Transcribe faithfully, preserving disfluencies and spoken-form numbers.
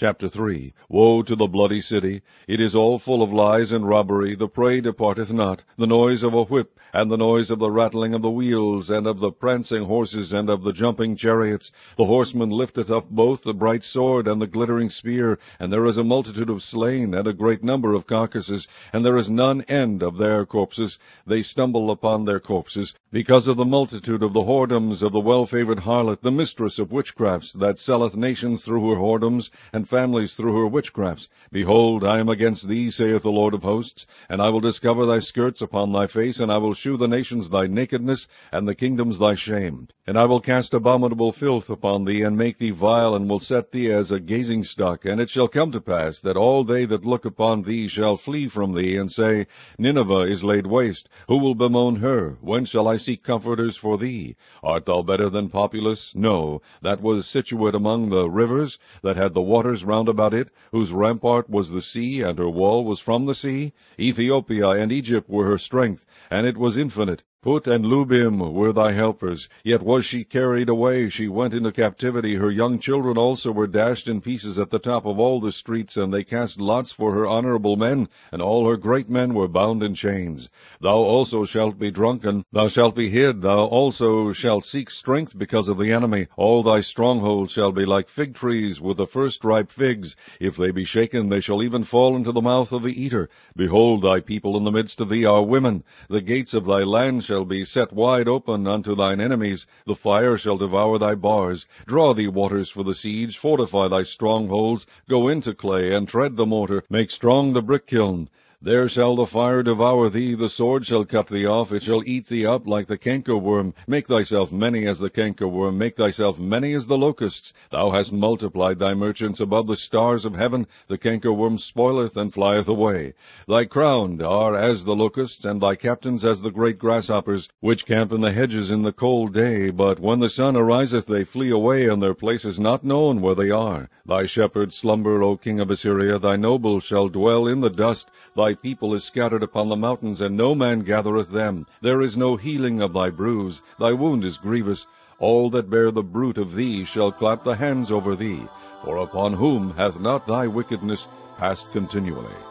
Chapter three. Woe to the bloody city! It is all full of lies and robbery. The prey departeth not. The noise of a whip, and the noise of the rattling of the wheels, and of the prancing horses, and of the jumping chariots. The horseman lifteth up both the bright sword and the glittering spear, and there is a multitude of slain, and a great number of carcasses, and there is none end of their corpses. They stumble upon their corpses, because of the multitude of the whoredoms of the well-favored harlot, the mistress of witchcrafts, that selleth nations through her whoredoms, and families through her witchcrafts. Behold, I am against thee, saith the Lord of hosts, and I will discover thy skirts upon thy face, and I will shew the nations thy nakedness, and the kingdoms thy shame. And I will cast abominable filth upon thee, and make thee vile, and will set thee as a gazing stock. And it shall come to pass, that all they that look upon thee shall flee from thee, and say, Nineveh is laid waste. Who will bemoan her? When shall I seek comforters for thee? Art thou better than Populus? No, that was situate among the rivers, that had the waters round about it, whose rampart was the sea, and her wall was from the sea. Ethiopia and Egypt were her strength, and it was infinite. Put and Lubim were thy helpers, yet was she carried away, she went into captivity. Her young children also were dashed in pieces at the top of all the streets, and they cast lots for her honorable men, and all her great men were bound in chains. Thou also shalt be drunken, thou shalt be hid, thou also shalt seek strength because of the enemy. All thy strongholds shall be like fig trees with the first ripe figs. If they be shaken, they shall even fall into the mouth of the eater. Behold, thy people in the midst of thee are women. The gates of thy land shall be set wide open unto thine enemies. The fire shall devour thy bars. Draw thee waters for the siege. Fortify thy strongholds. Go into clay, and tread the mortar. Make strong the brick kiln. There shall the fire devour thee, the sword shall cut thee off, it shall eat thee up like the cankerworm. Make thyself many as the cankerworm, make thyself many as the locusts. Thou hast multiplied thy merchants above the stars of heaven, the cankerworm spoileth and flieth away. Thy crowned are as the locusts, and thy captains as the great grasshoppers, which camp in the hedges in the cold day, but when the sun ariseth they flee away, and their place is not known where they are. Thy shepherds slumber, O king of Assyria, thy nobles shall dwell in the dust. Thy people is scattered upon the mountains, and no man gathereth them. There is no healing of thy bruise, thy wound is grievous. All that bear the bruit of thee shall clap the hands over thee, for upon whom hath not thy wickedness passed continually?